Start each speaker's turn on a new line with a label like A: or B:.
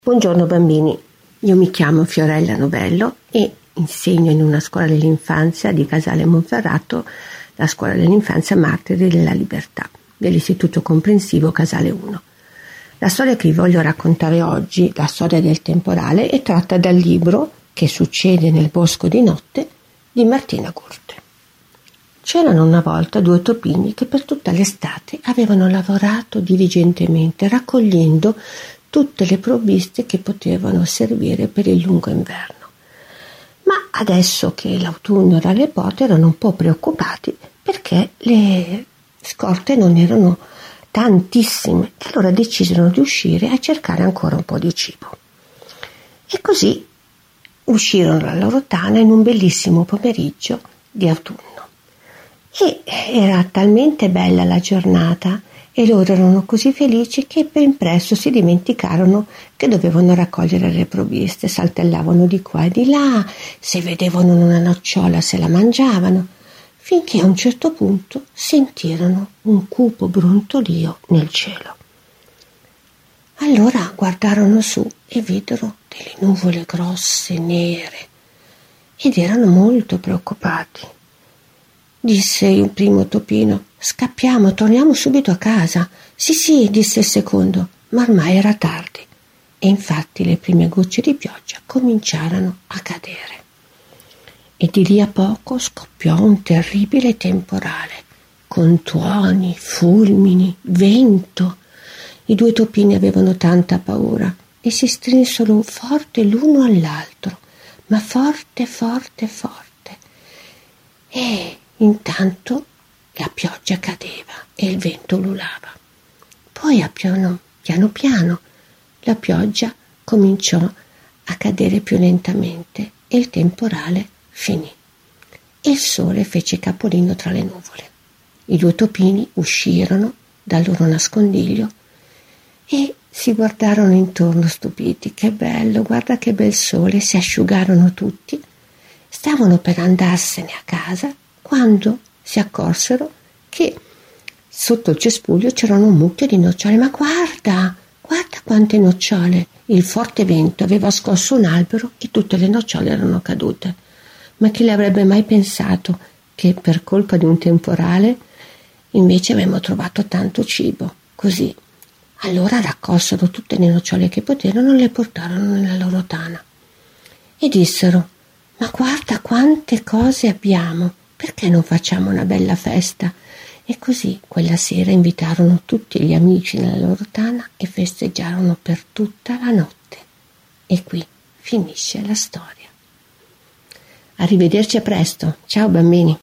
A: Buongiorno bambini, io mi chiamo Fiorella Novello e insegno in una scuola dell'infanzia di Casale Monferrato, la scuola dell'infanzia Martiri della Libertà, dell'Istituto Comprensivo Casale 1. La storia che vi voglio raccontare oggi, la storia del temporale, è tratta dal libro Che succede nel bosco di notte di Martina Gurte. C'erano una volta due topini che per tutta l'estate avevano lavorato diligentemente raccogliendo tutte le provviste che potevano servire per il lungo inverno. Ma adesso che l'autunno era alle porte erano un po' preoccupati perché le scorte non erano tantissime e allora decisero di uscire a cercare ancora un po' di cibo. E così uscirono dalla loro tana in un bellissimo pomeriggio di autunno. E era talmente bella la giornata e loro erano così felici che ben presto si dimenticarono che dovevano raccogliere le provviste, saltellavano di qua e di là, se vedevano una nocciola se la mangiavano, finché a un certo punto sentirono un cupo brontolio nel cielo. Allora guardarono su e videro delle nuvole grosse, nere, ed erano molto preoccupati. Disse il primo topino: «Scappiamo, torniamo subito a casa». Sì, disse il secondo, ma ormai era tardi e infatti le prime gocce di pioggia cominciarono a cadere. E di lì a poco scoppiò un terribile temporale, con tuoni, fulmini, vento. I due topini avevano tanta paura e si strinsero forte l'uno all'altro, ma forte, forte, forte. E intanto la pioggia cadeva e il vento ululava. Poi piano piano la pioggia cominciò a cadere più lentamente e il temporale finì. E il sole fece capolino tra le nuvole. I due topini uscirono dal loro nascondiglio e si guardarono intorno stupiti. Che bello, guarda che bel sole, si asciugarono tutti. Stavano per andarsene a casa quando si accorsero che sotto il cespuglio c'erano un mucchio di nocciole. Ma guarda quante nocciole! Il forte vento aveva scosso un albero e tutte le nocciole erano cadute. Ma chi l'avrebbe mai pensato che per colpa di un temporale invece avremmo trovato tanto cibo? Così. Allora raccolsero tutte le nocciole che poterono e le portarono nella loro tana. E dissero: «Ma guarda quante cose abbiamo! Perché non facciamo una bella festa?» E così quella sera invitarono tutti gli amici nella loro tana e festeggiarono per tutta la notte. E qui finisce la storia. Arrivederci a presto. Ciao bambini.